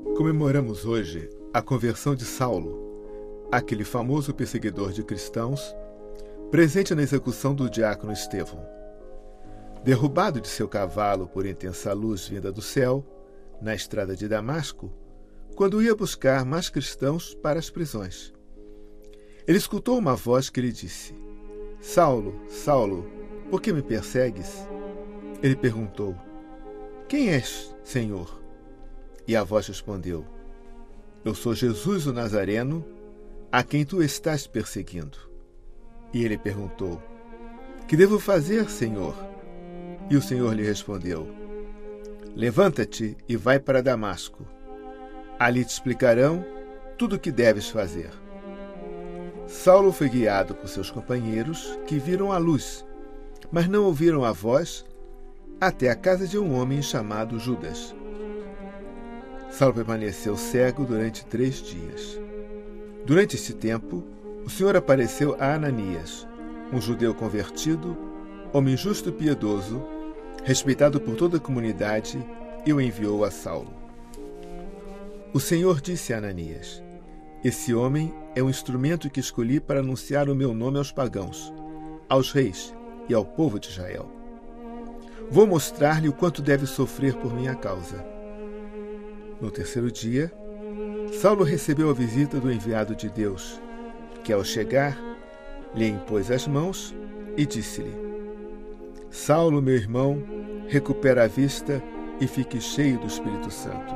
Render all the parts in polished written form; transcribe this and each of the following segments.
Comemoramos hoje a conversão de Saulo, aquele famoso perseguidor de cristãos, presente na execução do diácono Estevão. Derrubado de seu cavalo por intensa luz vinda do céu, na estrada de Damasco, quando ia buscar mais cristãos para as prisões. Ele escutou uma voz que lhe disse: Saulo, Saulo, por que me persegues? Ele perguntou: Quem és, Senhor? E a voz respondeu: Eu sou Jesus o Nazareno, a quem tu estás perseguindo. E ele perguntou: Que devo fazer, Senhor? E o Senhor lhe respondeu: Levanta-te e vai para Damasco. Ali te explicarão tudo o que deves fazer. Saulo foi guiado por seus companheiros, que viram a luz, mas não ouviram a voz, até a casa de um homem chamado Judas. Saulo permaneceu cego durante 3 dias. Durante este tempo, o Senhor apareceu a Ananias, um judeu convertido, homem justo e piedoso, respeitado por toda a comunidade, e o enviou a Saulo. O Senhor disse a Ananias: Esse homem é um instrumento que escolhi para anunciar o meu nome aos pagãos, aos reis e ao povo de Israel. Vou mostrar-lhe o quanto deve sofrer por minha causa. No 3º dia, Saulo recebeu a visita do enviado de Deus, que, ao chegar, lhe impôs as mãos e disse-lhe: Saulo, meu irmão, recupera a vista e fique cheio do Espírito Santo.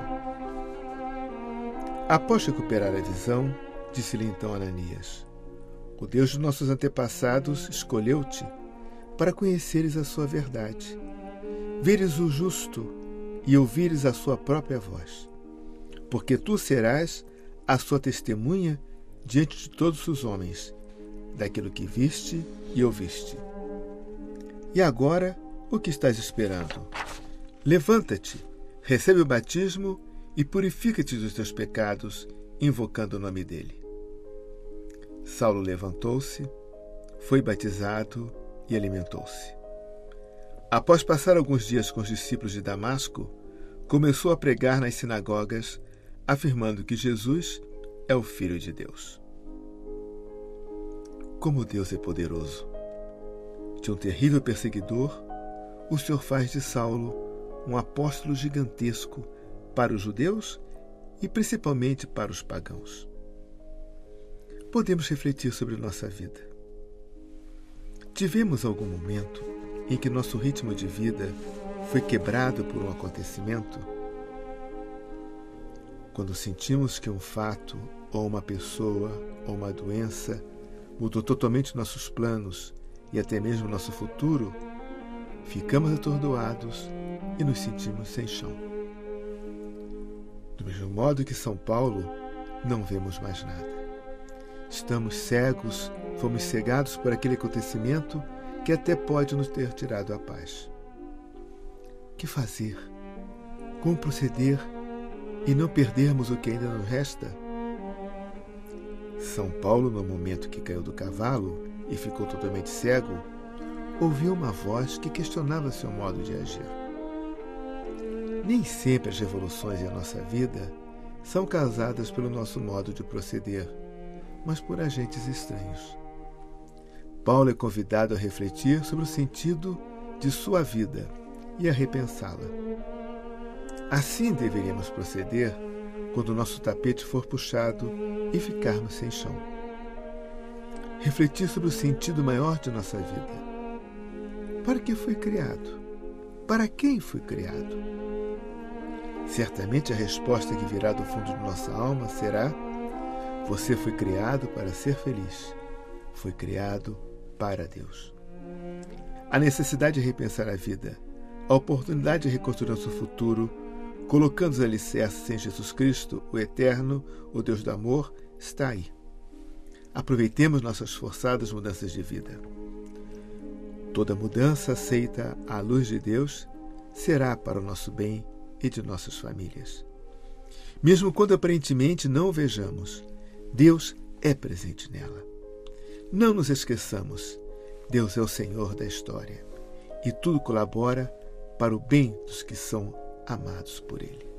Após recuperar a visão, disse-lhe então Ananias: O Deus de nossos antepassados escolheu-te para conheceres a sua verdade, veres o justo e ouvires a sua própria voz, porque tu serás a sua testemunha diante de todos os homens, daquilo que viste e ouviste. E agora, o que estás esperando? Levanta-te, recebe o batismo e purifica-te dos teus pecados, invocando o nome dele. Saulo levantou-se, foi batizado e alimentou-se. Após passar alguns dias com os discípulos de Damasco, começou a pregar nas sinagogas, afirmando que Jesus é o Filho de Deus. Como Deus é poderoso! De um terrível perseguidor, o Senhor faz de Saulo um apóstolo gigantesco para os judeus e principalmente para os pagãos. Podemos refletir sobre nossa vida. Tivemos algum momento em que nosso ritmo de vida foi quebrado por um acontecimento? Quando sentimos que um fato, ou uma pessoa, ou uma doença mudou totalmente nossos planos e até mesmo nosso futuro, ficamos atordoados e nos sentimos sem chão. Do mesmo modo que São Paulo, não vemos mais nada. Estamos cegos, fomos cegados por aquele acontecimento que até pode nos ter tirado a paz. Que fazer? Como proceder e não perdermos o que ainda nos resta? São Paulo, no momento que caiu do cavalo e ficou totalmente cego, ouviu uma voz que questionava seu modo de agir. Nem sempre as revoluções em nossa vida são causadas pelo nosso modo de proceder, mas por agentes estranhos. Paulo é convidado a refletir sobre o sentido de sua vida e a repensá-la. Assim deveríamos proceder quando o nosso tapete for puxado e ficarmos sem chão. Refletir sobre o sentido maior de nossa vida. Para que foi criado? Para quem foi criado? Certamente a resposta que virá do fundo de nossa alma será: você foi criado para ser feliz. Foi criado para Deus. A necessidade de repensar a vida, a oportunidade de reconstruir nosso futuro, colocando os alicerces em Jesus Cristo, o Eterno, o Deus do amor, está aí. Aproveitemos nossas forçadas mudanças de vida. Toda mudança aceita à luz de Deus será para o nosso bem e de nossas famílias. Mesmo quando aparentemente não o vejamos, Deus é presente nela. Não nos esqueçamos, Deus é o Senhor da história e tudo colabora para o bem dos que são amados por Ele.